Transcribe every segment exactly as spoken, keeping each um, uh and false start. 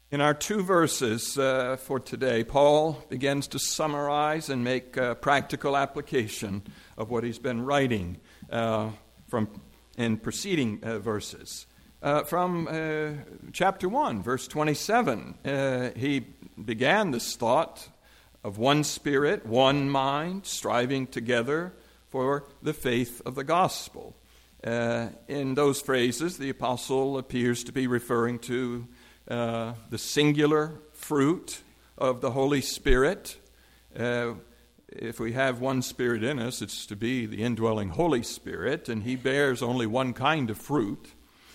In our two verses uh, for today, Paul begins to summarize and make uh, practical application of what he's been writing uh, from in preceding uh, verses. Uh, from uh, chapter one, verse twenty-seven, uh, he began this thought of one spirit, one mind, striving together for the faith of the gospel. Uh, in those phrases, the apostle appears to be referring to Uh, the singular fruit of the Holy Spirit. Uh, if we have one Spirit in us, it's to be the indwelling Holy Spirit, and He bears only one kind of fruit.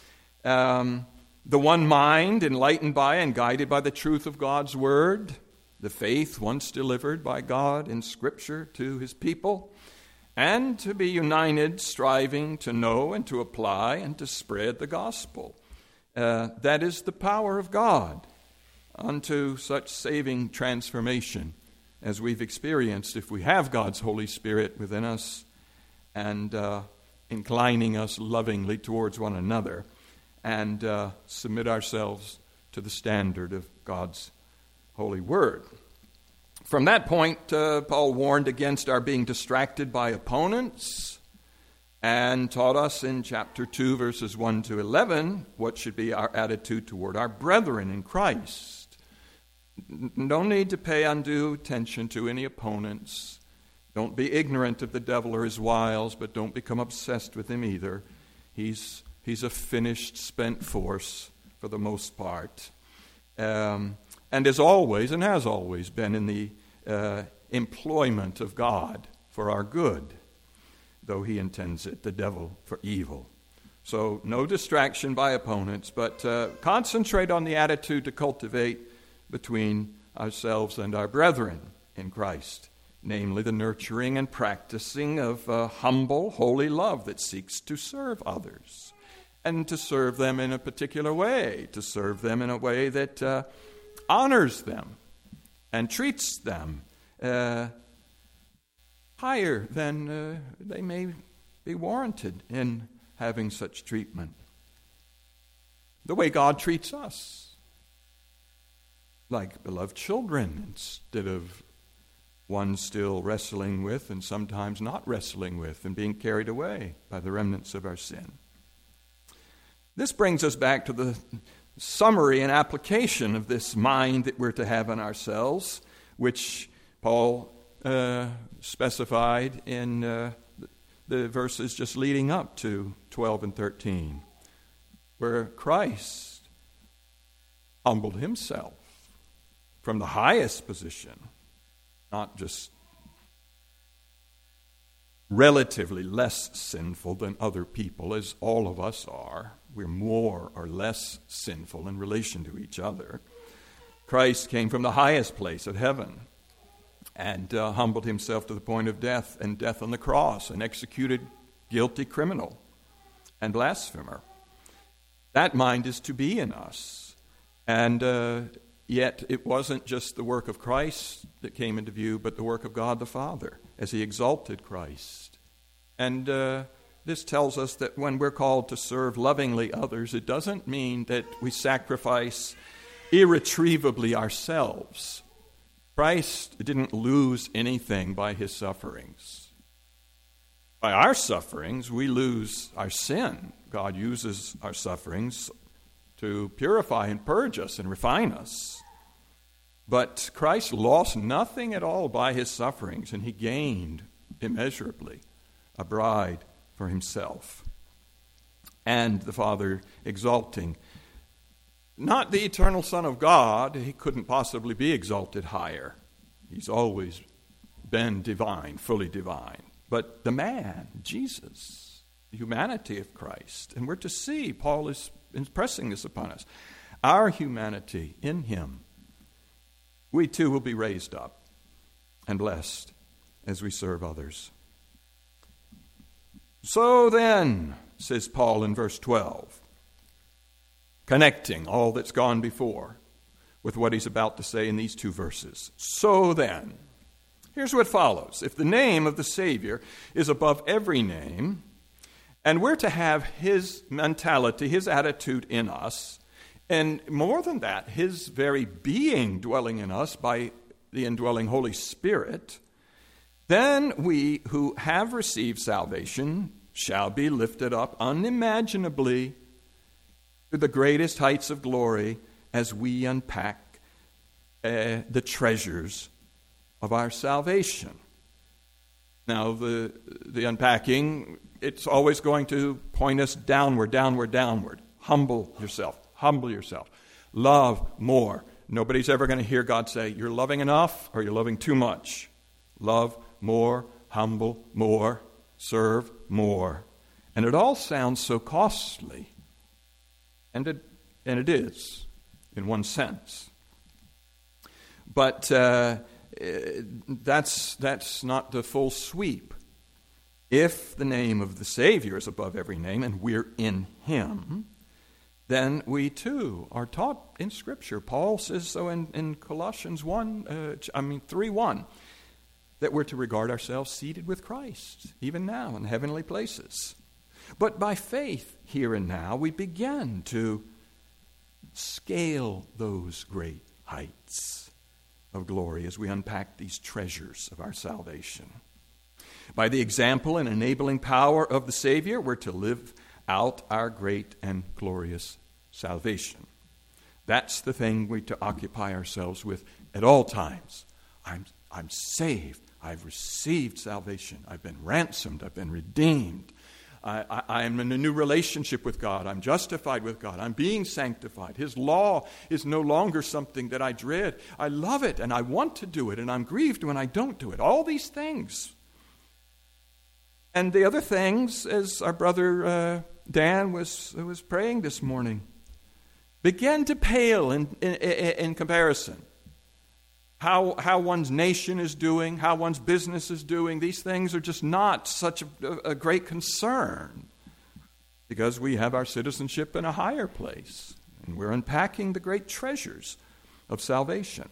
Um, the one mind, enlightened by and guided by the truth of God's Word, the faith once delivered by God in Scripture to His people, and to be united, striving to know and to apply and to spread the gospel. Uh, that is the power of God unto such saving transformation as we've experienced if we have God's Holy Spirit within us and uh, inclining us lovingly towards one another and uh, submit ourselves to the standard of God's holy word. From that point, uh, Paul warned against our being distracted by opponents and taught us in chapter two, verses one to eleven, what should be our attitude toward our brethren in Christ. No need to pay undue attention to any opponents. Don't be ignorant of the devil or his wiles, but don't become obsessed with him either. He's, he's a finished, spent force for the most part. Um, and is always, and has always been, in the uh, employment of God for our good, though he intends it, the devil, for evil. So no distraction by opponents, but uh, concentrate on the attitude to cultivate between ourselves and our brethren in Christ, namely the nurturing and practicing of uh, humble, holy love that seeks to serve others, and to serve them in a particular way, to serve them in a way that uh, honors them and treats them uh, higher than uh, they may be warranted in having such treatment. The way God treats us, like beloved children, instead of one still wrestling with and sometimes not wrestling with and being carried away by the remnants of our sin. This brings us back to the summary and application of this mind that we're to have in ourselves, which Paul Uh, specified in uh, the verses just leading up to twelve and thirteen, where Christ humbled himself from the highest position, not just relatively less sinful than other people, as all of us are. We're more or less sinful in relation to each other. Christ came from the highest place of heaven and uh, humbled himself to the point of death, and death on the cross, an executed guilty criminal and blasphemer. That mind is to be in us. And uh, yet it wasn't just the work of Christ that came into view, but the work of God the Father as he exalted Christ. And uh, this tells us that when we're called to serve lovingly others, it doesn't mean that we sacrifice irretrievably ourselves. Christ didn't lose anything by his sufferings. By our sufferings, we lose our sin. God uses our sufferings to purify and purge us and refine us. But Christ lost nothing at all by his sufferings, and he gained immeasurably a bride for himself. And the Father exalting not the eternal Son of God. He couldn't possibly be exalted higher. He's always been divine, fully divine. But the man, Jesus, the humanity of Christ, and we're to see, Paul is impressing this upon us, our humanity in him, we too will be raised up and blessed as we serve others. So then, says Paul in verse twelve, connecting all that's gone before with what he's about to say in these two verses. So then, here's what follows. If the name of the Savior is above every name, and we're to have his mentality, his attitude in us, And more than that, his very being dwelling in us by the indwelling Holy Spirit, then we who have received salvation shall be lifted up unimaginably to the greatest heights of glory as we unpack uh, the treasures of our salvation. Now, the the unpacking, it's always going to point us downward, downward, downward. Humble yourself. Humble yourself. Love more. Nobody's ever going to hear God say, you're loving enough or you're loving too much. Love more, humble more, serve more. And it all sounds so costly. And it, and it is, in one sense. But uh, that's, that's not the full sweep. If the name of the Savior is above every name and we're in Him, then we too are taught in Scripture. Paul says so in, in Colossians one, uh, I mean three one, that we're to regard ourselves seated with Christ, even now in heavenly places. But by faith, here and now, we begin to scale those great heights of glory as we unpack these treasures of our salvation. By the example and enabling power of the Savior, we're to live out our great and glorious salvation. That's the thing we're to occupy ourselves with at all times. I'm, I'm saved. I've received salvation. I've been ransomed. I've been redeemed. I, I, I am in a new relationship with God. I'm justified with God. I'm being sanctified. His law is no longer something that I dread. I love it and I want to do it, and I'm grieved when I don't do it. All these things. And the other things, as our brother uh, Dan was was praying this morning, begin to pale in, in, in comparison. How, how one's nation is doing, how one's business is doing, these things are just not such a, a great concern because we have our citizenship in a higher place and we're unpacking the great treasures of salvation.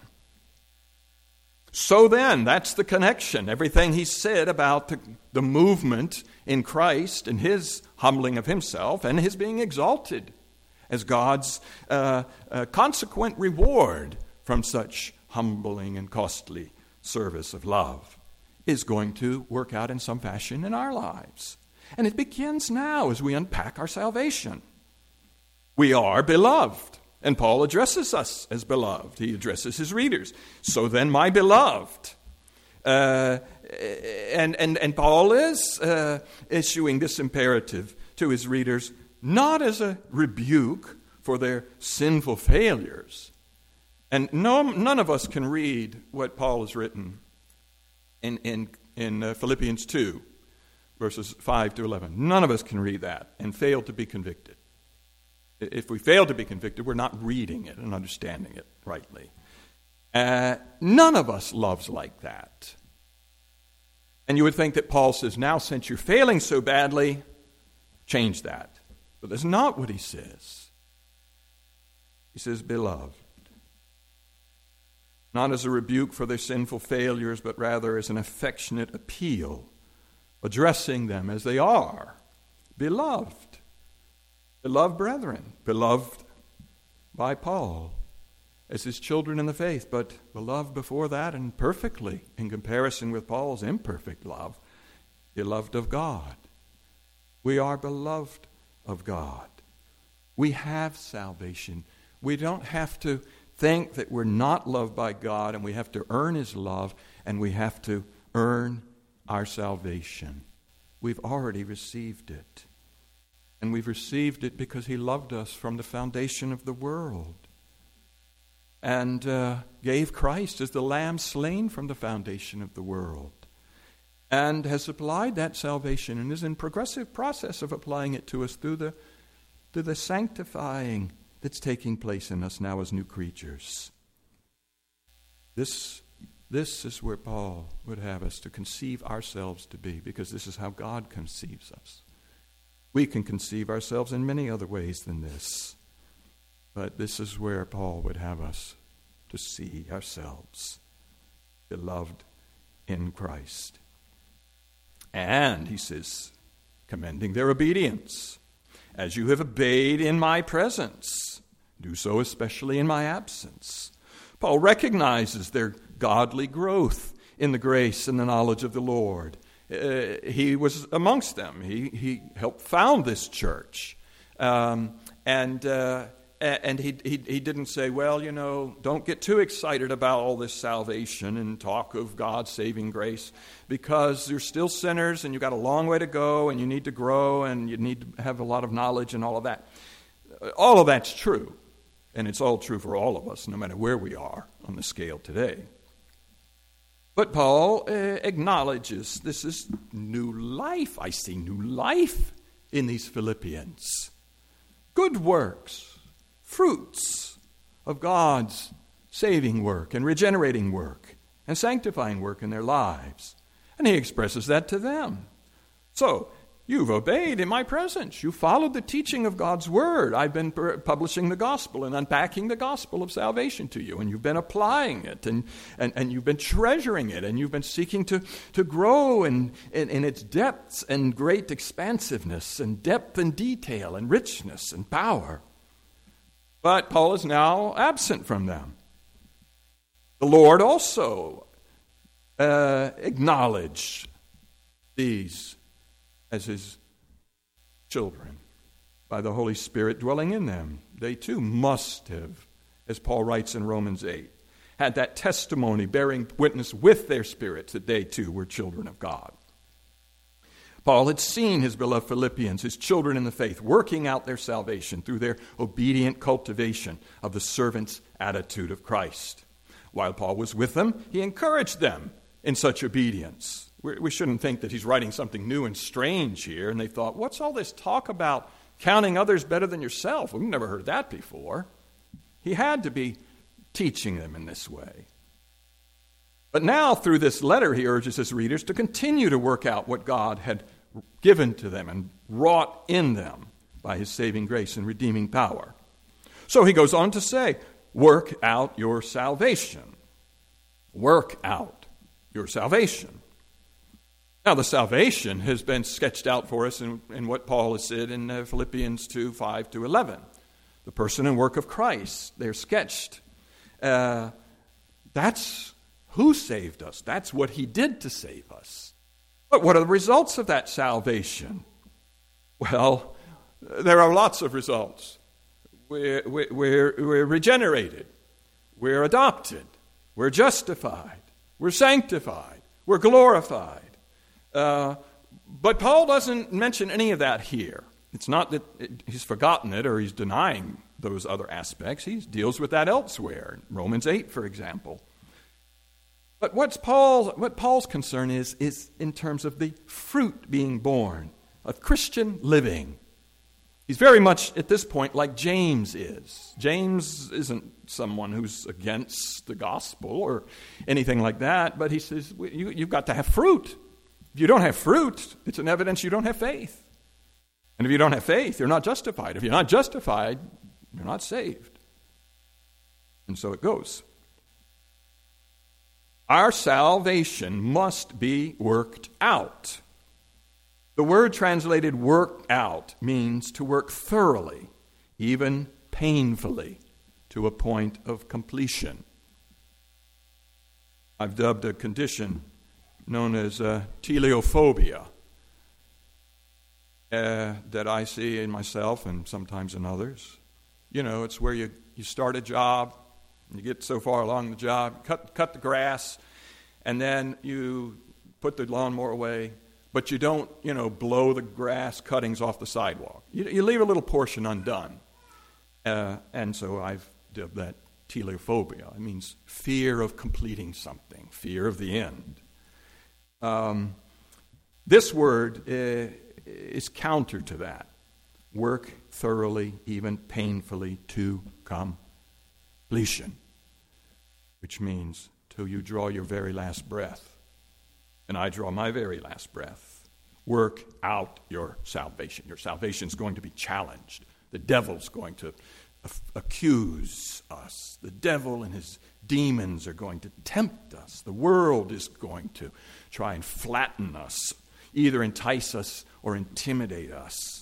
So then, that's the connection. Everything he said about the, the movement in Christ and his humbling of himself and his being exalted as God's uh, uh, consequent reward from such humbling and costly service of love is going to work out in some fashion in our lives. And it begins now as we unpack our salvation. We are beloved. And Paul addresses us as beloved. He addresses his readers. So then, my beloved. Uh, and, and, and Paul is uh, issuing this imperative to his readers, not as a rebuke for their sinful failures. And no, none of us can read what Paul has written in, in, in uh, Philippians two, verses five to eleven. None of us can read that and fail to be convicted. If we fail to be convicted, we're not reading it and understanding it rightly. Uh, none of us loves like that. And you would think that Paul says, now since you're failing so badly, change that. But that's not what he says. He says, beloved. Not as a rebuke for their sinful failures, but rather as an affectionate appeal, addressing them as they are, beloved. Beloved brethren, beloved by Paul as his children in the faith, but beloved before that and perfectly in comparison with Paul's imperfect love, beloved of God. We are beloved of God. We have salvation. We don't have to think that we're not loved by God and we have to earn his love and we have to earn our salvation. We've already received it. And we've received it because he loved us from the foundation of the world and uh, gave Christ as the lamb slain from the foundation of the world and has applied that salvation and is in progressive process of applying it to us through the, through the sanctifying that's taking place in us now as new creatures. This, this is where Paul would have us to conceive ourselves to be, because this is how God conceives us. We can conceive ourselves in many other ways than this. But this is where Paul would have us to see ourselves, beloved in Christ. And, he says, commending their obedience, as you have obeyed in my presence. Do so especially in my absence. Paul recognizes their godly growth in the grace and the knowledge of the Lord. Uh, he was amongst them. He, he helped found this church. Um, and uh, and he, he he didn't say, well, you know, don't get too excited about all this salvation and talk of God's saving grace, because you're still sinners and you've got a long way to go and you need to grow and you need to have a lot of knowledge and all of that. All of that's true. And it's all true for all of us, no matter where we are on the scale today. But Paul uh, acknowledges this is new life. I see new life in these Philippians. Good works, fruits of God's saving work and regenerating work and sanctifying work in their lives. And he expresses that to them. So, you've obeyed in my presence. You followed the teaching of God's word. I've been per- publishing the gospel and unpacking the gospel of salvation to you, and you've been applying it, and, and, and you've been treasuring it, and you've been seeking to, to grow in, in, in its depths and great expansiveness and depth and detail and richness and power. But Paul is now absent from them. The Lord also uh, acknowledged these as his children by the Holy Spirit dwelling in them. They too must have, as Paul writes in Romans eight, had that testimony bearing witness with their spirits that they too were children of God. Paul had seen his beloved Philippians, his children in the faith, working out their salvation through their obedient cultivation of the servant's attitude of Christ. While Paul was with them, he encouraged them in such obedience. We shouldn't think that he's writing something new and strange here. And they thought, what's all this talk about counting others better than yourself? We've never heard that before. He had to be teaching them in this way. But now, through this letter, he urges his readers to continue to work out what God had given to them and wrought in them by his saving grace and redeeming power. So he goes on to say, work out your salvation. Work out your salvation. Now, the salvation has been sketched out for us in, in what Paul has said in uh, Philippians two, five to eleven. The person and work of Christ, they're sketched. Uh, that's who saved us. That's what he did to save us. But what are the results of that salvation? Well, there are lots of results. We're, we're, we're regenerated. We're adopted. We're justified. We're sanctified. We're glorified. Uh, but Paul doesn't mention any of that here. It's not that it, he's forgotten it or he's denying those other aspects. He deals with that elsewhere, Romans eight, for example. But what's Paul, what Paul's concern is, is in terms of the fruit being born of Christian living. He's very much at this point like James is. James isn't someone who's against the gospel or anything like that, but he says you, you've got to have fruit. If you don't have fruit, it's an evidence you don't have faith. And if you don't have faith, you're not justified. If you're not justified, you're not saved. And so it goes. Our salvation must be worked out. The word translated work out means to work thoroughly, even painfully, to a point of completion. I've dubbed a condition known as uh, teleophobia uh, that I see in myself and sometimes in others. You know, it's where you, you start a job, and you get so far along the job, cut cut the grass, and then you put the lawnmower away, but you don't, you know, blow the grass cuttings off the sidewalk. You, you leave a little portion undone. Uh, and so I've dubbed that teleophobia. It means fear of completing something, fear of the end. Um, this word uh, is counter to that. Work thoroughly, even painfully, to completion, which means till you draw your very last breath. And I draw my very last breath. Work out your salvation. Your salvation is going to be challenged. The devil's going to accuse us. The devil and his demons are going to tempt us. The world is going to try and flatten us, either entice us or intimidate us.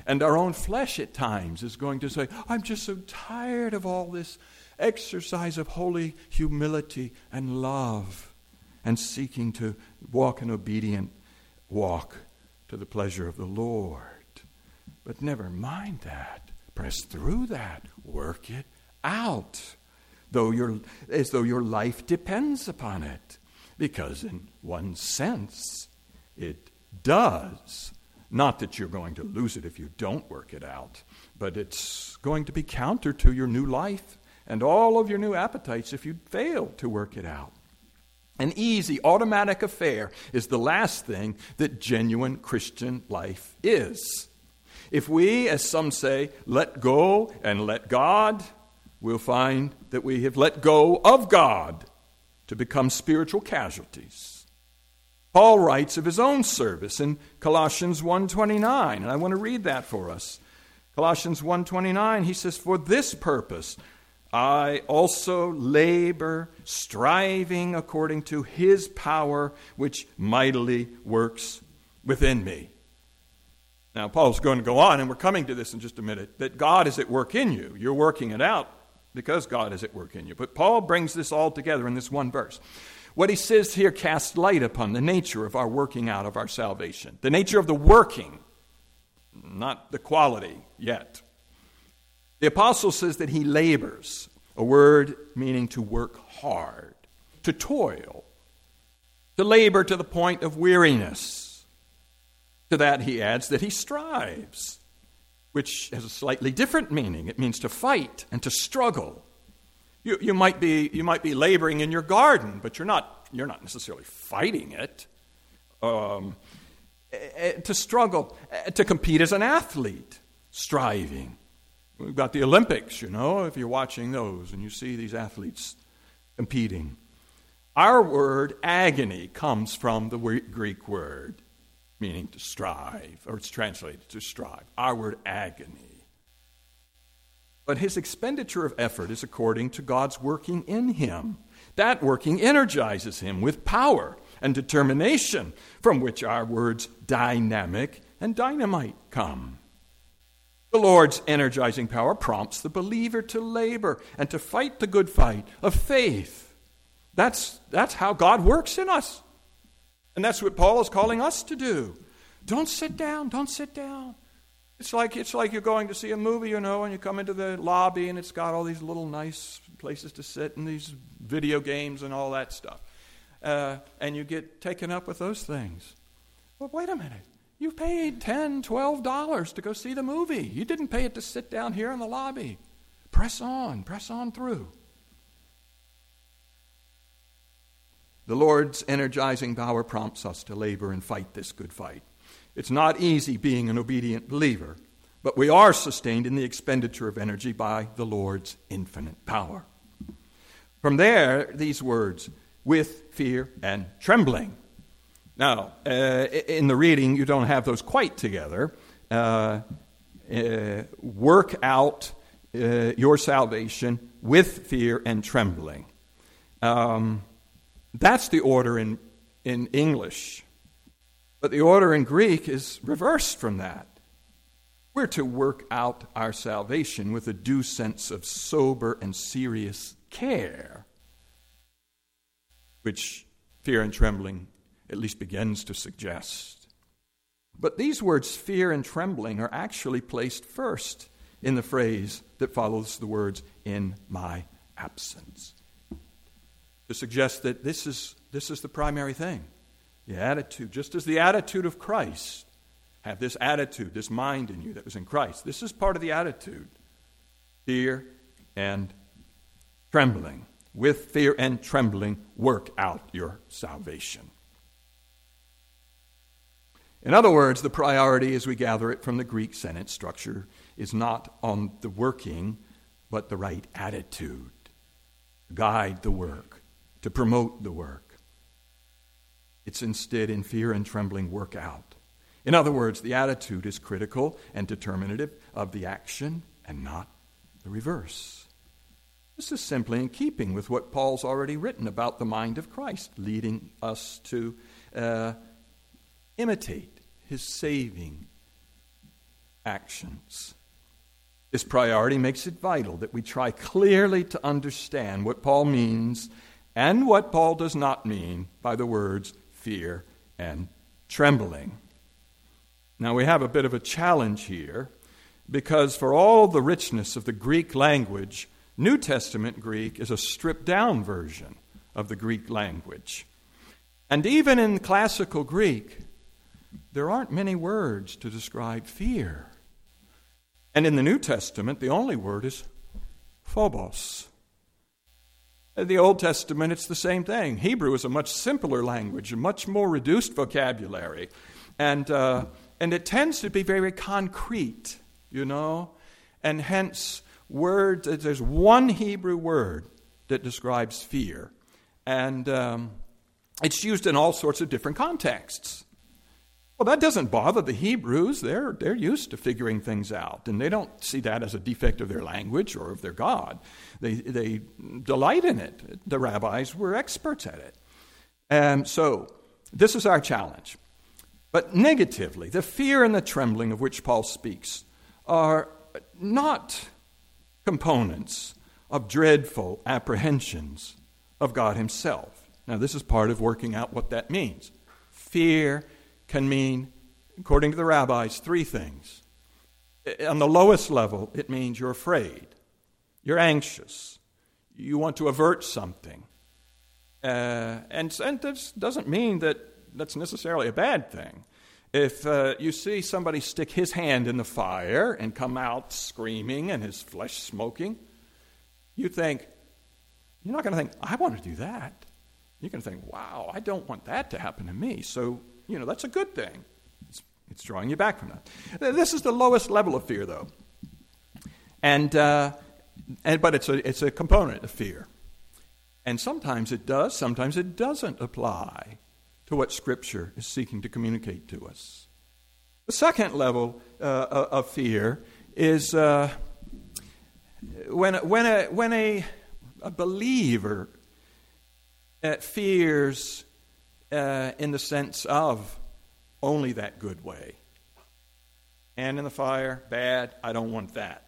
And our own flesh at times is going to say, I'm just so tired of all this exercise of holy humility and love and seeking to walk an obedient walk to the pleasure of the Lord. But never mind that. Press through that. Work it out. Though your, as though your life depends upon it. Because in one sense, it does. Not that you're going to lose it if you don't work it out, but it's going to be counter to your new life and all of your new appetites if you fail to work it out. An easy, automatic affair is the last thing that genuine Christian life is. If we, as some say, let go and let God, we'll find that we have let go of God to become spiritual casualties. Paul writes of his own service in Colossians one twenty-nine, and I want to read that for us. Colossians one twenty-nine, he says, for this purpose I also labor, striving according to his power, which mightily works within me. Now, Paul's going to go on, and we're coming to this in just a minute, that God is at work in you. You're working it out because God is at work in you. But Paul brings this all together in this one verse. What he says here casts light upon the nature of our working out of our salvation. The nature of the working, not the quality yet. The apostle says that he labors, a word meaning to work hard, to toil, to labor to the point of weariness. To that he adds that he strives, which has a slightly different meaning. It means to fight and to struggle. You, you might be you might be laboring in your garden, but you're not you're not necessarily fighting it. Um, to struggle, to compete as an athlete, striving. We've got the Olympics, you know, if you're watching those and you see these athletes competing. Our word agony comes from the Greek word meaning to strive, or it's translated to strive. Our word agony. But his expenditure of effort is according to God's working in him. That working energizes him with power and determination, from which our words dynamic and dynamite come. The Lord's energizing power prompts the believer to labor and to fight the good fight of faith. That's, that's how God works in us. And that's what Paul is calling us to do. Don't sit down, don't sit down. It's like it's like you're going to see a movie, you know, and you come into the lobby and it's got all these little nice places to sit and these video games and all that stuff. Uh, and you get taken up with those things. Well, wait a minute. You paid ten dollars, twelve dollars to go see the movie. You didn't pay it to sit down here in the lobby. Press on, press on through. The Lord's energizing power prompts us to labor and fight this good fight. It's not easy being an obedient believer, but we are sustained in the expenditure of energy by the Lord's infinite power. From there, these words, with fear and trembling. Now, uh, in the reading, you don't have those quite together. Uh, uh, work out uh, your salvation with fear and trembling. Um, that's the order in, in English. But the order in Greek is reversed from that. We're to work out our salvation with a due sense of sober and serious care, which fear and trembling at least begins to suggest. But these words, fear and trembling, are actually placed first in the phrase that follows the words, in my absence, to suggest that this is, this is the primary thing. The attitude, just as the attitude of Christ, have this attitude, this mind in you that was in Christ. This is part of the attitude. Fear and trembling. With fear and trembling, work out your salvation. In other words, the priority, as we gather it from the Greek sentence structure, is not on the working, but the right attitude. To guide the work, to promote the work. It's instead in fear and trembling work out. In other words, the attitude is critical and determinative of the action and not the reverse. This is simply in keeping with what Paul's already written about the mind of Christ, leading us to uh, imitate his saving actions. This priority makes it vital that we try clearly to understand what Paul means and what Paul does not mean by the words fear and trembling. Now we have a bit of a challenge here, because for all the richness of the Greek language, New Testament Greek is a stripped-down version of the Greek language. And even in classical Greek, there aren't many words to describe fear. And in the New Testament, the only word is phobos. In the Old Testament, it's the same thing. Hebrew is a much simpler language, a much more reduced vocabulary. And, uh, and it tends to be very concrete, you know, and hence words, there's one Hebrew word that describes fear, and um, it's used in all sorts of different contexts. Well, that doesn't bother the Hebrews. They're, they're used to figuring things out, and they don't see that as a defect of their language or of their God. They, they delight in it. The rabbis were experts at it. And so this is our challenge. But negatively, the fear and the trembling of which Paul speaks are not components of dreadful apprehensions of God himself. Now, this is part of working out what that means. Fear can mean, according to the rabbis, three things. On the lowest level, it means you're afraid. You're anxious. You want to avert something. Uh, and, and this doesn't mean that that's necessarily a bad thing. If uh, you see somebody stick his hand in the fire and come out screaming and his flesh smoking, you think, you're not going to think, I want to do that. You're going to think, wow, I don't want that to happen to me. So, you know, that's a good thing. It's, it's drawing you back from that. This is the lowest level of fear, though. And, uh, and but it's a, it's a component of fear. And sometimes it does, sometimes it doesn't apply to what Scripture is seeking to communicate to us. The second level uh, of fear is uh, when, when, a, when a, a believer uh, fears uh, in the sense of only that good way. Hand in the fire, bad, I don't want that.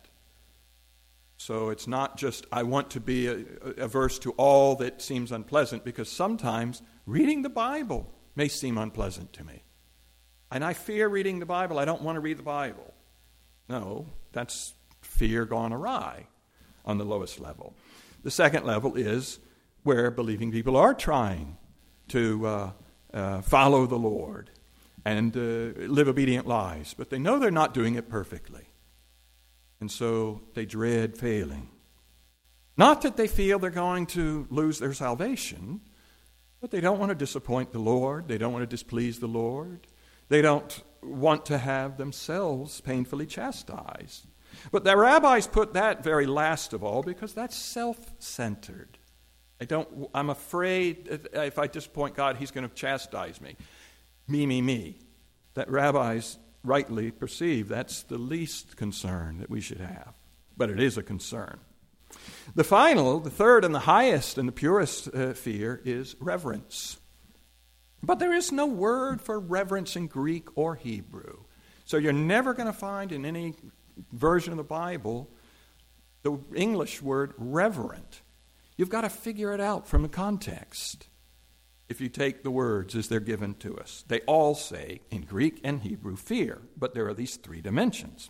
So it's not just I want to be averse to all that seems unpleasant, because sometimes reading the Bible may seem unpleasant to me. And I fear reading the Bible. I don't want to read the Bible. No, that's fear gone awry on the lowest level. The second level is where believing people are trying to uh, uh, follow the Lord and uh, live obedient lives, but they know they're not doing it perfectly. And so they dread failing. Not that they feel they're going to lose their salvation, but they don't want to disappoint the Lord. They don't want to displease the Lord. They don't want to have themselves painfully chastised. But the rabbis put that very last of all because that's self-centered. I don't, I'm afraid if I disappoint God, he's going to chastise me. Me, me, me. That rabbis rightly perceive that's the least concern that we should have. But it is a concern. The final, the third and the highest and the purest uh, fear is reverence. But there is no word for reverence in Greek or Hebrew. So you're never going to find in any version of the Bible the English word reverent. You've got to figure it out from the context. If you take the words as they're given to us, they all say in Greek and Hebrew fear, but there are these three dimensions.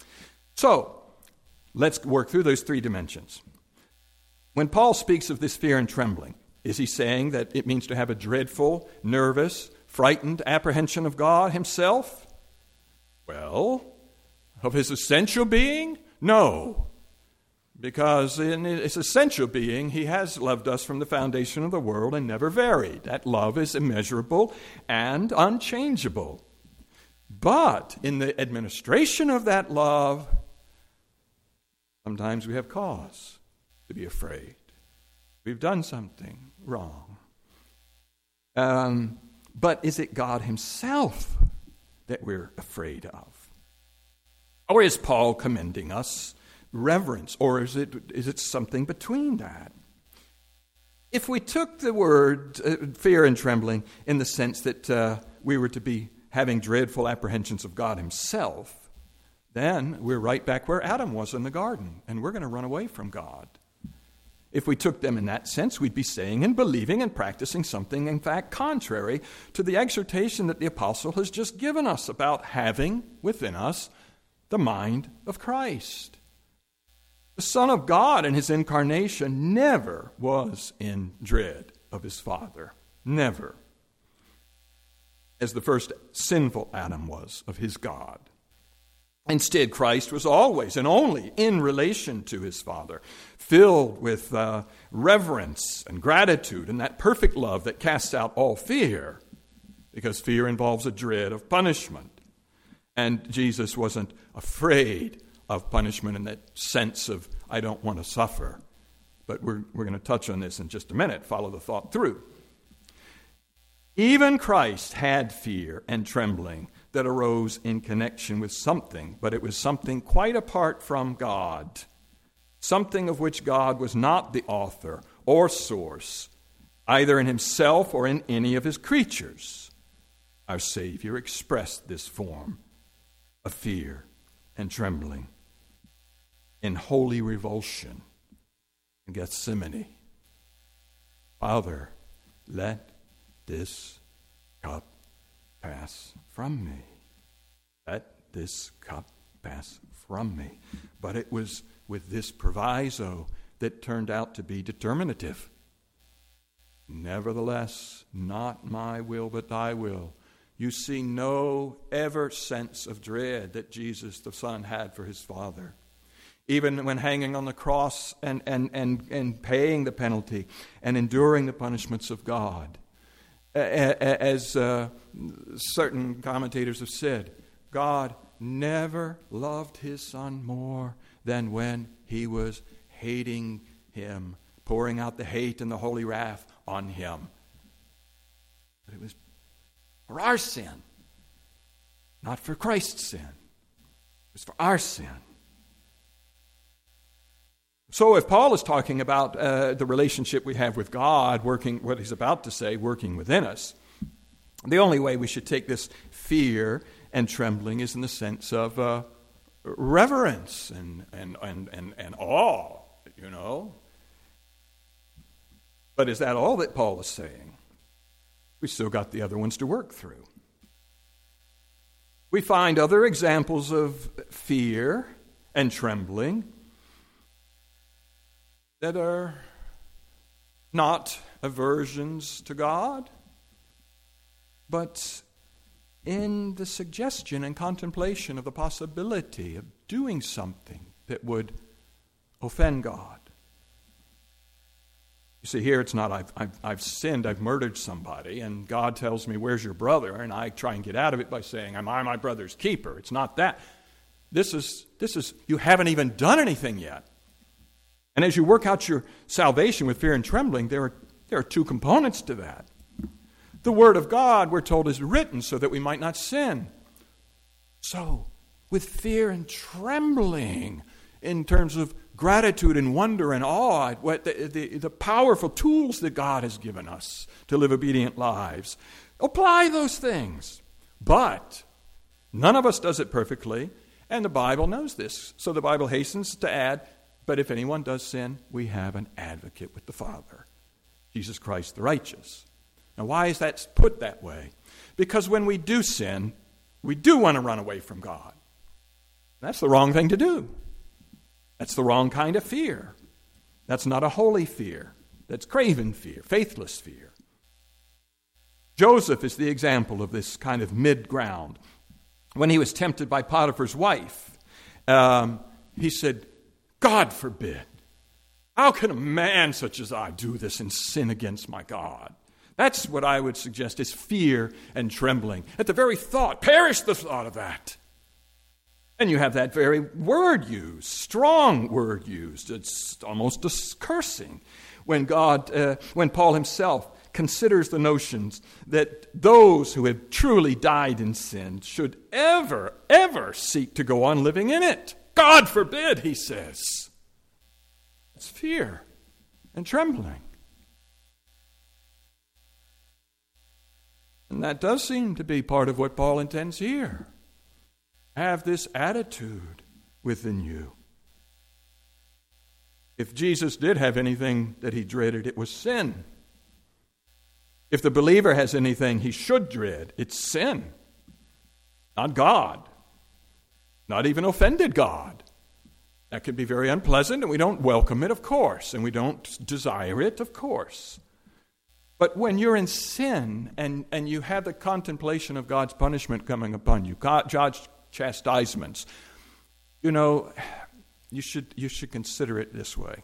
So let's work through those three dimensions. When Paul speaks of this fear and trembling, is he saying that it means to have a dreadful, nervous, frightened apprehension of God himself? Well, of his essential being? No. Because in his essential being, he has loved us from the foundation of the world and never varied. That love is immeasurable and unchangeable. But in the administration of that love, sometimes we have cause to be afraid. We've done something wrong. Um, but is it God himself that we're afraid of? Or is Paul commending us reverence, or is it is it something between that? If we took the word uh, fear and trembling in the sense that uh, we were to be having dreadful apprehensions of God himself, then we're right back where Adam was in the garden, and we're going to run away from God. If we took them in that sense, we'd be saying and believing and practicing something, in fact, contrary to the exhortation that the apostle has just given us about having within us the mind of Christ. The Son of God in his incarnation never was in dread of his Father. Never. As the first sinful Adam was of his God. Instead, Christ was always and only in relation to his Father, filled with uh, reverence and gratitude and that perfect love that casts out all fear, because fear involves a dread of punishment. And Jesus wasn't afraid of punishment in that sense of, I don't want to suffer. But we're, we're going to touch on this in just a minute. Follow the thought through. Even Christ had fear and trembling that arose in connection with something, but it was something quite apart from God, something of which God was not the author or source, either in himself or in any of his creatures. Our Savior expressed this form of fear and trembling in holy revulsion in Gethsemane. Father, let this cup pass from me. Let this cup pass from me. But it was with this proviso that turned out to be determinative. Nevertheless, not my will, but thy will. You see no ever sense of dread that Jesus the Son had for his Father. Even when hanging on the cross and, and, and, and paying the penalty and enduring the punishments of God. As uh, certain commentators have said, God never loved his Son more than when he was hating him, pouring out the hate and the holy wrath on him. But it was for our sin, not for Christ's sin. It was for our sin. So if Paul is talking about uh, the relationship we have with God, working, what he's about to say, working within us, the only way we should take this fear and trembling is in the sense of uh, reverence and, and, and, and, and awe, you know. But is that all that Paul is saying? We've still got the other ones to work through. We find other examples of fear and trembling that are not aversions to God, but in the suggestion and contemplation of the possibility of doing something that would offend God. You see, here it's not, I've, I've, I've sinned, I've murdered somebody, and God tells me, where's your brother? And I try and get out of it by saying, am I my brother's keeper? It's not that. This is, this is, you haven't even done anything yet. And as you work out your salvation with fear and trembling, there are, there are two components to that. The Word of God, we're told, is written so that we might not sin. So, with fear and trembling, in terms of gratitude and wonder and awe at what the, the, the powerful tools that God has given us to live obedient lives, apply those things. But none of us does it perfectly, and the Bible knows this. So the Bible hastens to add, but if anyone does sin, we have an advocate with the Father, Jesus Christ the righteous. Now, why is that put that way? Because when we do sin, we do want to run away from God. That's the wrong thing to do. That's the wrong kind of fear. That's not a holy fear. That's craven fear, faithless fear. Joseph is the example of this kind of mid-ground. When he was tempted by Potiphar's wife, um, he said, God forbid. How can a man such as I do this and sin against my God? That's what I would suggest is fear and trembling. At the very thought, perish the thought of that. And you have that very word used, strong word used. It's almost a cursing when God, uh, when Paul himself considers the notions that those who have truly died in sin should ever, ever seek to go on living in it. God forbid, he says. It's fear and trembling. And that does seem to be part of what Paul intends here. have this attitude within you. If Jesus did have anything that he dreaded, it was sin. If the believer has anything he should dread, it's sin, not God, not even offended God. That could be very unpleasant, and we don't welcome it, of course, and we don't desire it, of course. But when you're in sin and, and you have the contemplation of God's punishment coming upon you, God, God's chastisements, you know, you should you should consider it this way.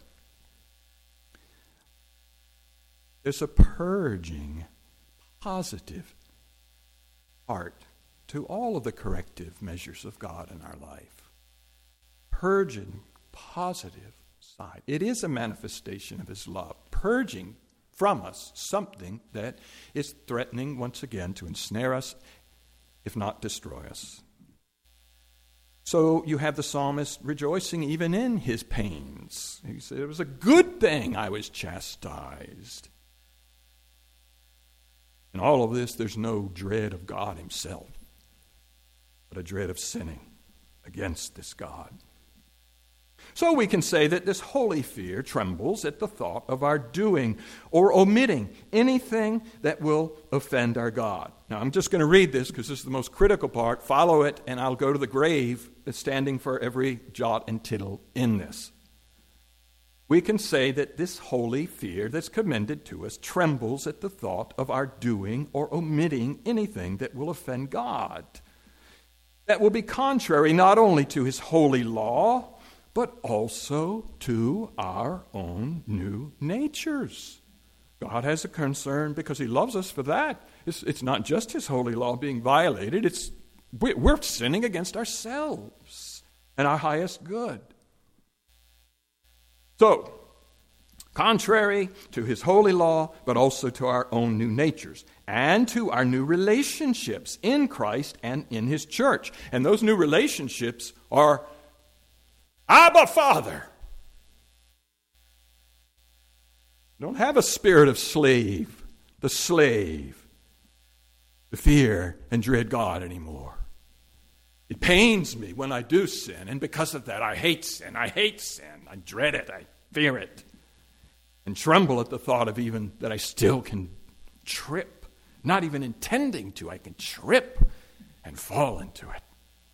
There's a purging, positive part to all of the corrective measures of God in our life. Purging, positive side. It is a manifestation of his love, purging from us something that is threatening once again to ensnare us, if not destroy us. So you have the psalmist rejoicing even in his pains. He said, it was a good thing I was chastised. In all of this, there's no dread of God himself, but a dread of sinning against this God. So we can say that this holy fear trembles at the thought of our doing or omitting anything that will offend our God. Now, I'm just going to read this because this is the most critical part. Follow it, and I'll go to the grave standing for every jot and tittle in this. We can say that this holy fear that's commended to us trembles at the thought of our doing or omitting anything that will offend God. That will be contrary not only to his holy law, but also to our own new natures. God has a concern because he loves us for that. It's, it's not just his holy law being violated. It's we're sinning against ourselves and our highest good. So, contrary to his holy law, but also to our own new natures and to our new relationships in Christ and in his church. And those new relationships are Abba, Father. Don't have a spirit of slave, the slave, to fear and dread God anymore. It pains me when I do sin, and because of that, I hate sin. I hate sin. I dread it. I fear it. And tremble at the thought of even that I still can trip, not even intending to. I can trip and fall into it.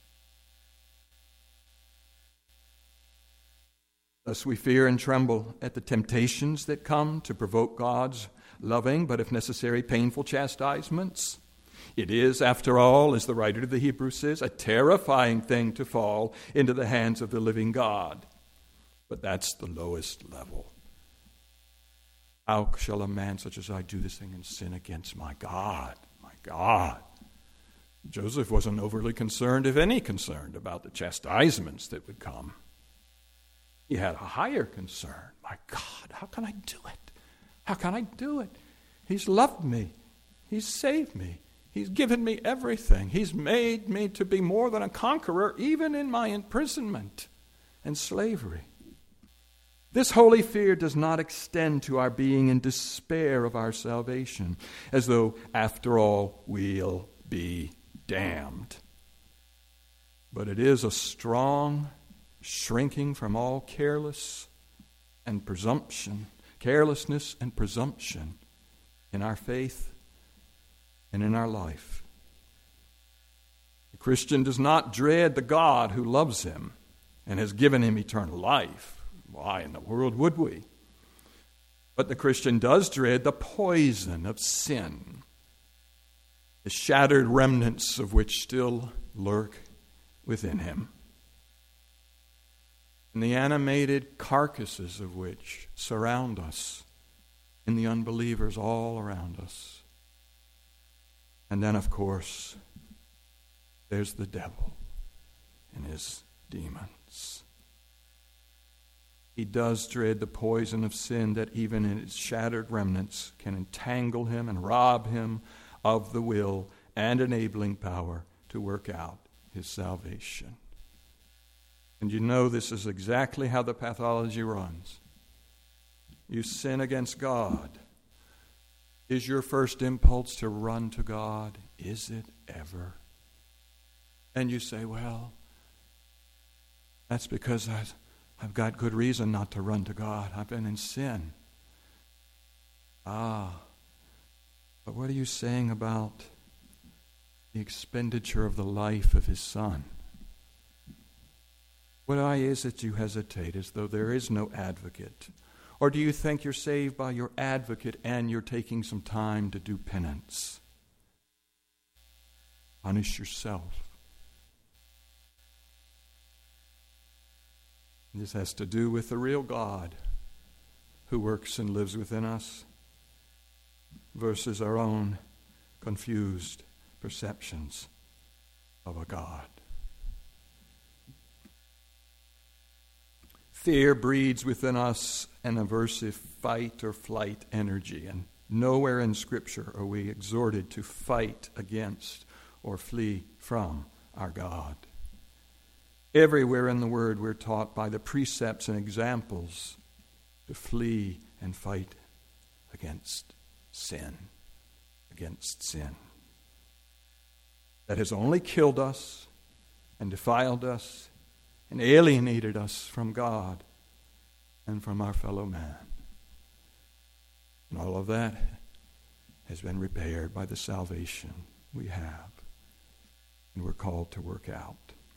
Thus we fear and tremble at the temptations that come to provoke God's loving, but if necessary, painful chastisements. It is, after all, as the writer of the Hebrews says, a terrifying thing to fall into the hands of the living God. But that's the lowest level. How shall a man such as I do this thing and sin against my God? My God. Joseph wasn't overly concerned, if any concerned, about the chastisements that would come. He had a higher concern. My God, how can I do it? How can I do it? He's loved me. He's saved me. He's given me everything. He's made me to be more than a conqueror, even in my imprisonment and slavery. This holy fear does not extend to our being in despair of our salvation, as though, after all, we'll be damned. But it is a strong shrinking from all careless and presumption, carelessness and presumption in our faith and in our life. The Christian does not dread the God who loves him and has given him eternal life. Why in the world would we? But the Christian does dread the poison of sin, the shattered remnants of which still lurk within him, and the animated carcasses of which surround us and the unbelievers all around us. And then, of course, there's the devil and his demons. He does dread the poison of sin that even in its shattered remnants can entangle him and rob him of the will and enabling power to work out his salvation. And you know this is exactly how the pathology runs. You sin against God. Is your first impulse to run to God? Is it ever? And you say, well, that's because I've, I've got good reason not to run to God. I've been in sin. Ah, but what are you saying about the expenditure of the life of his Son? Why is it you hesitate as though there is no advocate? Or do you think you're saved by your advocate and you're taking some time to do penance? Punish yourself. This has to do with the real God who works and lives within us versus our own confused perceptions of a God. Fear breeds within us an aversive fight or flight energy, and nowhere in Scripture are we exhorted to fight against or flee from our God. Everywhere in the Word we're taught by the precepts and examples to flee and fight against sin, against sin that has only killed us and defiled us and alienated us from God and from our fellow man. And all of that has been repaired by the salvation we have and we're called to work out.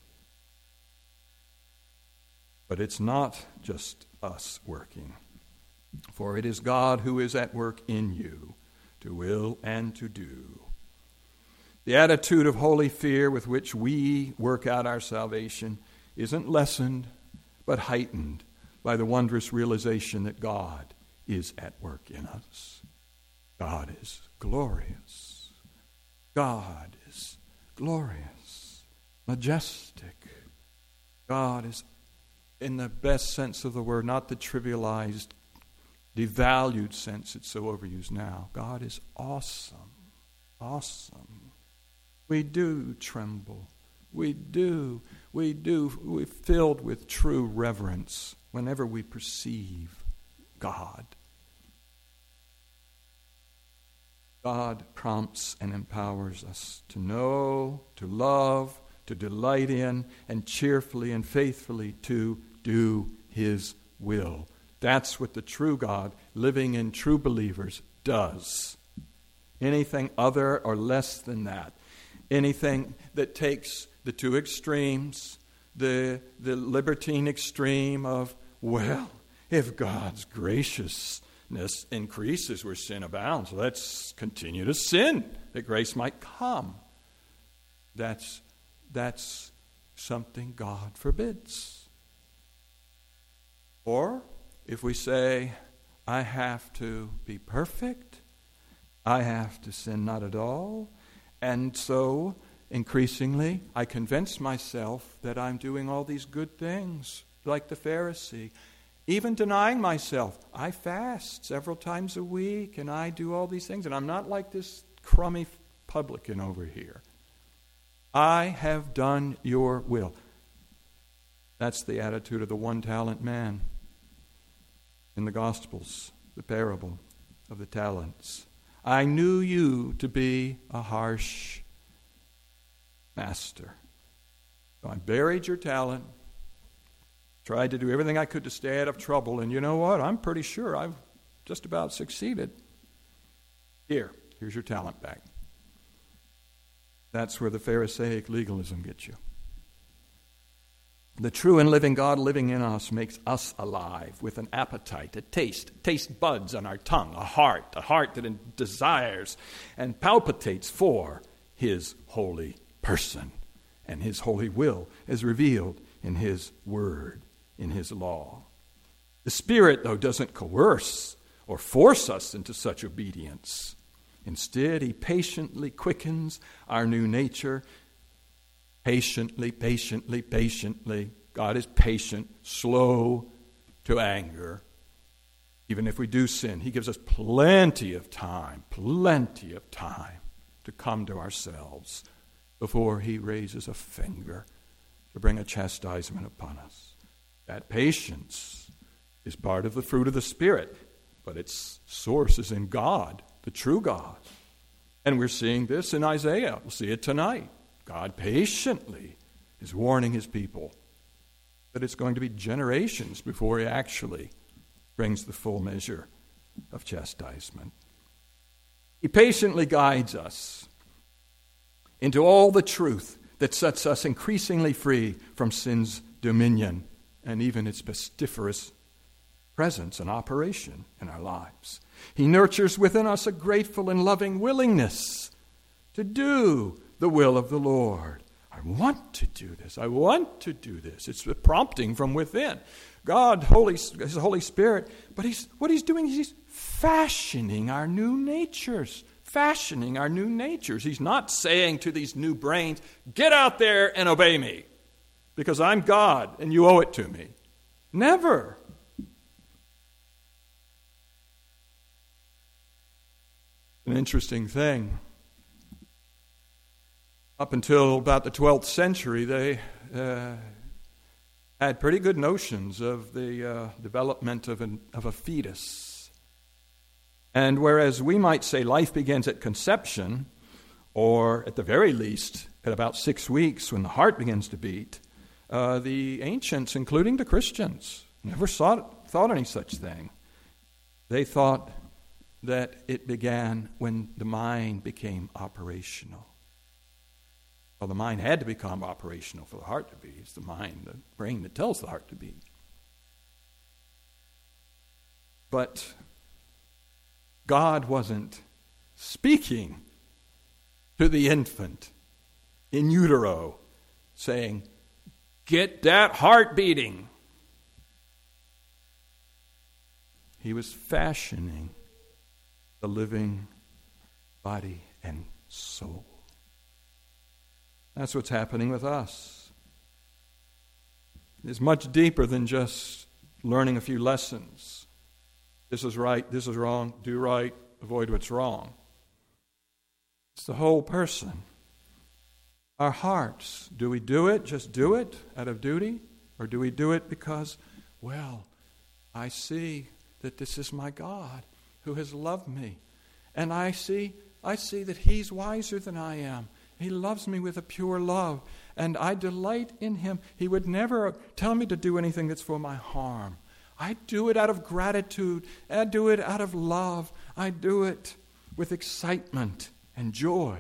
But it's not just us working, for it is God who is at work in you to will and to do. The attitude of holy fear with which we work out our salvation isn't lessened, but heightened by the wondrous realization that God is at work in us. God is glorious. God is glorious, majestic. God is, in the best sense of the word, not the trivialized, devalued sense it's so overused now. God is awesome, awesome. We do tremble. We do, we do, we're filled with true reverence whenever we perceive God. God prompts and empowers us to know, to love, to delight in, and cheerfully and faithfully to do His will. That's what the true God, living in true believers, does. Anything other or less than that, anything that takes the two extremes, the, the libertine extreme of, well, if God's graciousness increases where sin abounds, let's continue to sin that grace might come. That's That's something God forbids. Or if we say, I have to be perfect, I have to sin not at all, and so increasingly I convince myself that I'm doing all these good things, like the Pharisee, even denying myself. I fast several times a week, and I do all these things, and I'm not like this crummy publican over here. I have done your will. That's the attitude of the one-talent man in the Gospels, the parable of the talents. I knew you to be a harsh master. So I buried your talent, tried to do everything I could to stay out of trouble, and you know what? I'm pretty sure I've just about succeeded. Here, here's your talent back. That's where the Pharisaic legalism gets you. The true and living God living in us makes us alive with an appetite, a taste, taste buds on our tongue, a heart, a heart that desires and palpitates for His holy person and His holy will as revealed in His word, in His law. The Spirit, though, doesn't coerce or force us into such obedience. Instead, He patiently quickens our new nature. Patiently, patiently, patiently. God is patient, slow to anger. Even if we do sin, He gives us plenty of time, plenty of time to come to ourselves before He raises a finger to bring a chastisement upon us. That patience is part of the fruit of the Spirit, but its source is in God, the true God. And we're seeing this in Isaiah. We'll see it tonight. God patiently is warning his people that it's going to be generations before he actually brings the full measure of chastisement. He patiently guides us into all the truth that sets us increasingly free from sin's dominion and even its pestiferous presence and operation in our lives. He nurtures within us a grateful and loving willingness to do the will of the Lord. I want to do this. I want to do this. It's a prompting from within. God, Holy, His Holy Spirit, but he's what he's doing is he's fashioning our new natures. Fashioning our new natures. He's not saying to these new brains, get out there and obey me, because I'm God and you owe it to me. Never. An interesting thing. Up until about the twelfth century, they uh, had pretty good notions of the uh, development of, an, of a fetus. And whereas we might say life begins at conception, or at the very least at about six weeks when the heart begins to beat, uh, the ancients, including the Christians, never saw, thought any such thing. They thought that it began when the mind became operational. Well, the mind had to become operational for the heart to beat. It's the mind, the brain that tells the heart to beat. But God wasn't speaking to the infant in utero, saying, get that heart beating. He was fashioning the living body and soul. That's what's happening with us. It's much deeper than just learning a few lessons. This is right, this is wrong, do right, avoid what's wrong. It's the whole person. Our hearts, do we do it, just do it out of duty? Or do we do it because, well, I see that this is my God who has loved me. And I see, I see that He's wiser than I am. He loves me with a pure love, and I delight in Him. He would never tell me to do anything that's for my harm. I do it out of gratitude. I do it out of love. I do it with excitement and joy.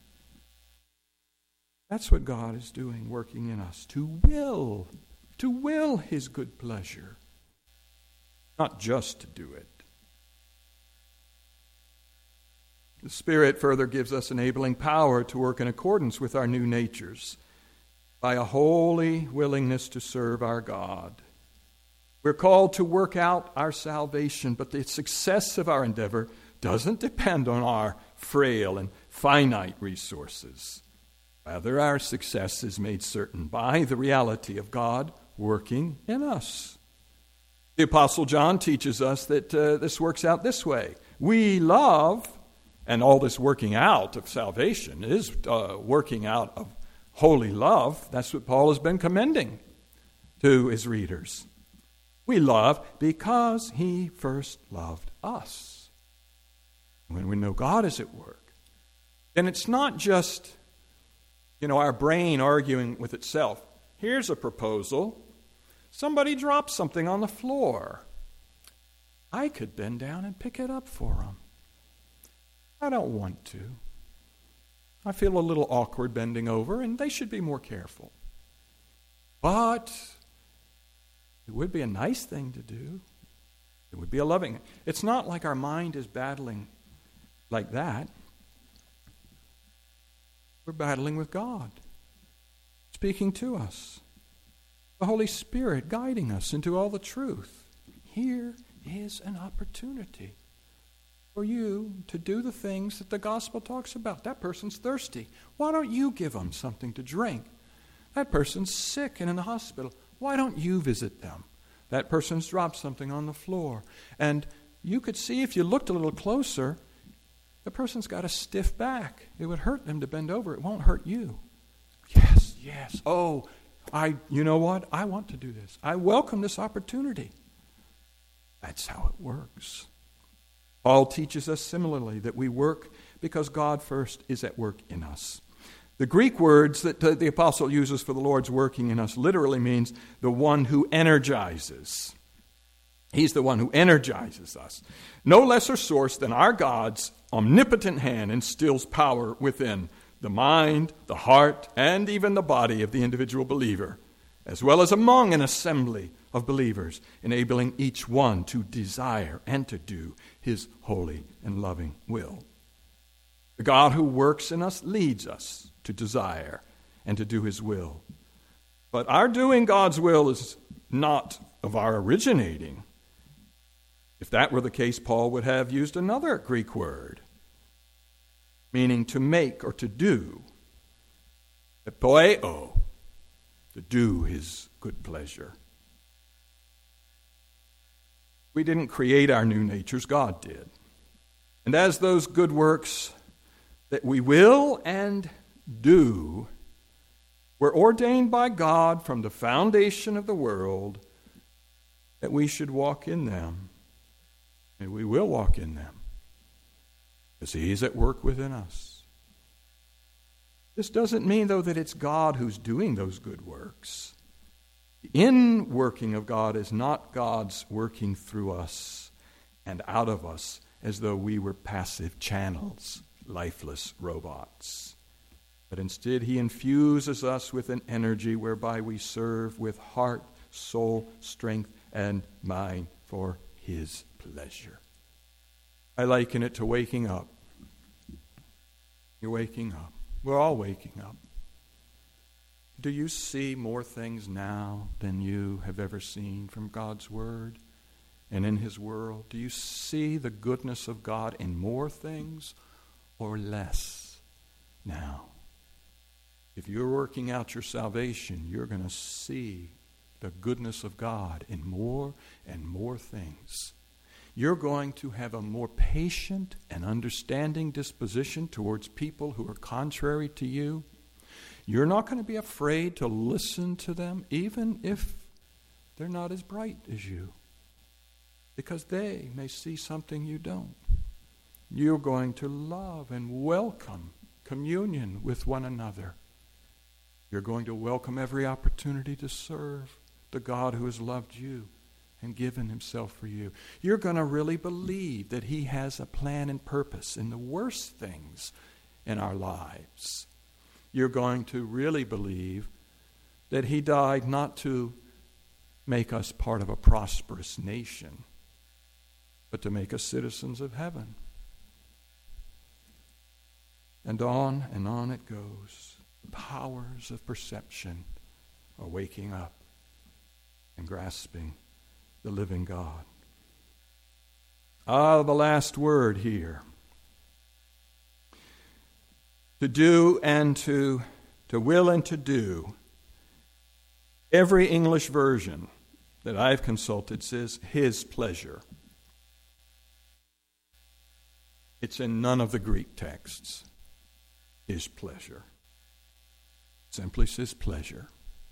That's what God is doing, working in us, to will, to will His good pleasure, not just to do it. The Spirit further gives us enabling power to work in accordance with our new natures by a holy willingness to serve our God. We're called to work out our salvation, but the success of our endeavor doesn't depend on our frail and finite resources. Rather, our success is made certain by the reality of God working in us. The Apostle John teaches us that uh, this works out this way. We love, and all this working out of salvation is uh, working out of holy love. That's what Paul has been commending to his readers. We love because He first loved us. When we know God is at work, then it's not just, you know, our brain arguing with itself. Here's a proposal. Somebody dropped something on the floor. I could bend down and pick it up for them. I don't want to. I feel a little awkward bending over, and they should be more careful. But it would be a nice thing to do. It would be a loving. It's not like our mind is battling like that. We're battling with God, speaking to us. The Holy Spirit guiding us into all the truth. Here is an opportunity for you to do the things that the gospel talks about. That person's thirsty. Why don't you give them something to drink? That person's sick and in the hospital. Why don't you visit them? That person's dropped something on the floor. And you could see if you looked a little closer, the person's got a stiff back. It would hurt them to bend over. It won't hurt you. Yes, yes. Oh, I. You know what? I want to do this. I welcome this opportunity. That's how it works. Paul teaches us similarly that we work because God first is at work in us. The Greek words that the apostle uses for the Lord's working in us literally means the one who energizes. He's the one who energizes us. No lesser source than our God's omnipotent hand instills power within the mind, the heart, and even the body of the individual believer, as well as among an assembly of believers, enabling each one to desire and to do his holy and loving will. The God who works in us leads us to desire and to do his will. But our doing God's will is not of our originating. If that were the case, Paul would have used another Greek word, meaning to make or to do. Epoeo, to do his good pleasure. We didn't create our new natures, God did. And as those good works that we will and do were ordained by God from the foundation of the world, that we should walk in them. And we will walk in them, because he's at work within us. This doesn't mean, though, that it's God who's doing those good works. The in-working of God is not God's working through us and out of us as though we were passive channels, lifeless robots. But instead, he infuses us with an energy whereby we serve with heart, soul, strength, and mind for his pleasure. I liken it to waking up. You're waking up. We're all waking up. Do you see more things now than you have ever seen from God's Word and in His world? Do you see the goodness of God in more things or less now? If you're working out your salvation, you're going to see the goodness of God in more and more things. You're going to have a more patient and understanding disposition towards people who are contrary to you. You're not going to be afraid to listen to them, even if they're not as bright as you, because they may see something you don't. You're going to love and welcome communion with one another. You're going to welcome every opportunity to serve the God who has loved you and given himself for you. You're going to really believe that he has a plan and purpose in the worst things in our lives. You're going to really believe that he died not to make us part of a prosperous nation, but to make us citizens of heaven. And on and on it goes. The powers of perception are waking up and grasping the living God. Ah, the last word here. To do and to, to will and to do. Every English version that I've consulted says his pleasure. It's in none of the Greek texts. His pleasure. It simply says pleasure.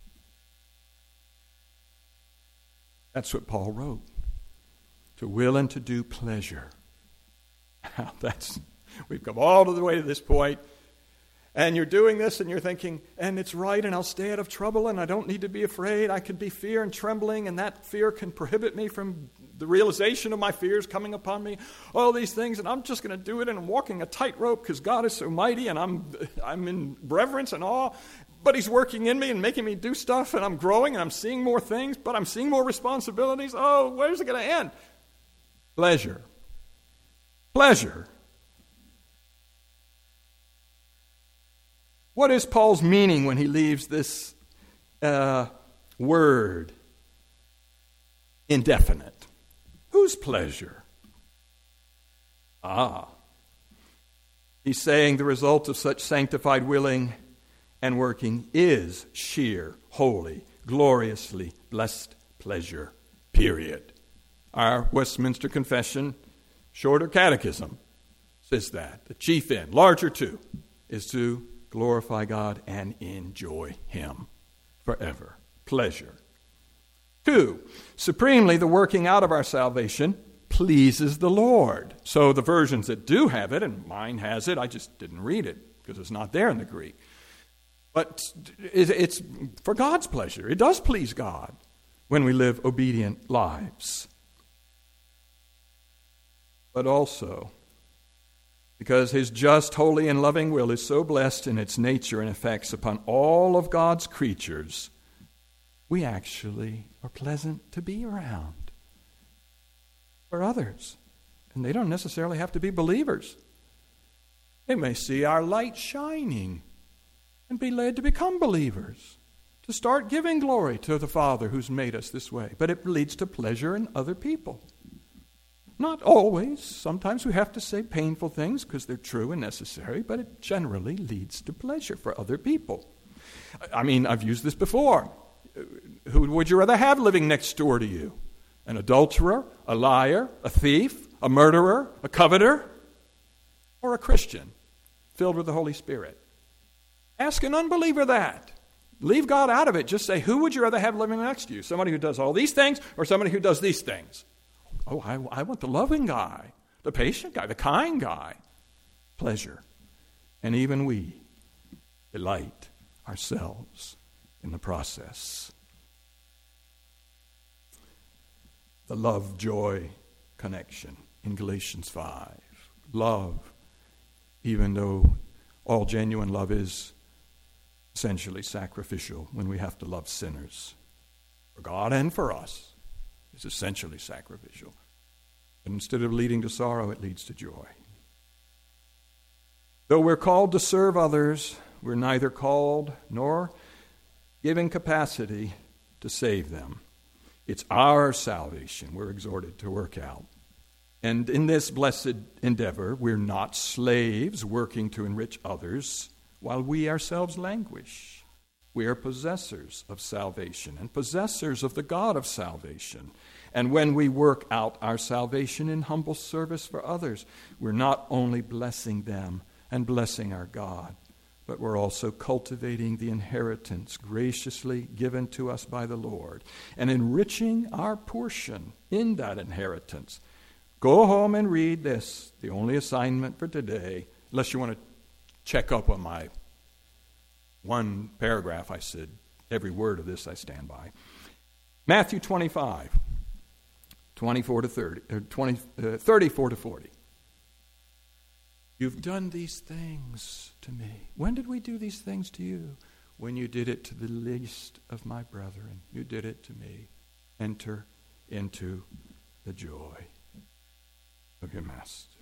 That's what Paul wrote. To will and to do pleasure. Now that's, we've come all the way to this point, and you're doing this and you're thinking, and it's right, and I'll stay out of trouble, and I don't need to be afraid. I could be fear and trembling, and that fear can prohibit me from the realization of my fears coming upon me. All these things, and I'm just going to do it, and I'm walking a tightrope because God is so mighty, and I'm I'm in reverence and awe. But he's working in me and making me do stuff, and I'm growing, and I'm seeing more things, but I'm seeing more responsibilities. Oh, where's it going to end? Pleasure. Pleasure. What is Paul's meaning when he leaves this uh, word indefinite? Whose pleasure? Ah. He's saying the result of such sanctified willing and working is sheer, holy, gloriously blessed pleasure, period. Our Westminster Confession, shorter catechism, says that. The chief end, larger too, is to glorify God and enjoy him forever. Pleasure. Two, supremely the working out of our salvation pleases the Lord. So the versions that do have it, and mine has it, I just didn't read it because it's not there in the Greek. But it's for God's pleasure. It does please God when we live obedient lives. But also because his just, holy, and loving will is so blessed in its nature and effects upon all of God's creatures, we actually are pleasant to be around for others. And they don't necessarily have to be believers. They may see our light shining and be led to become believers, to start giving glory to the Father who's made us this way. But it leads to pleasure in other people. Not always. Sometimes we have to say painful things because they're true and necessary, but it generally leads to pleasure for other people. I mean, I've used this before. Who would you rather have living next door to you? An adulterer, a liar, a thief, a murderer, a coveter, or a Christian filled with the Holy Spirit? Ask an unbeliever that. Leave God out of it. Just say, who would you rather have living next to you? Somebody who does all these things or somebody who does these things? Oh, I, I want the loving guy, the patient guy, the kind guy. Pleasure. And even we delight ourselves in the process. The love-joy connection in Galatians five. Love, even though all genuine love is essentially sacrificial when we have to love sinners. For God and for us, it's essentially sacrificial. But instead of leading to sorrow, it leads to joy. Though we're called to serve others, we're neither called nor given capacity to save them. It's our salvation we're exhorted to work out. And in this blessed endeavor, we're not slaves working to enrich others while we ourselves languish. We are possessors of salvation and possessors of the God of salvation. And when we work out our salvation in humble service for others, we're not only blessing them and blessing our God, but we're also cultivating the inheritance graciously given to us by the Lord and enriching our portion in that inheritance. Go home and read this, the only assignment for today, unless you want to check up on my one paragraph I said. Every word of this I stand by. Matthew twenty-five, twenty-four to thirty, or twenty, uh, thirty-four to forty. You've done these things to me. When did we do these things to you? When you did it to the least of my brethren, you did it to me. Enter into the joy of your master.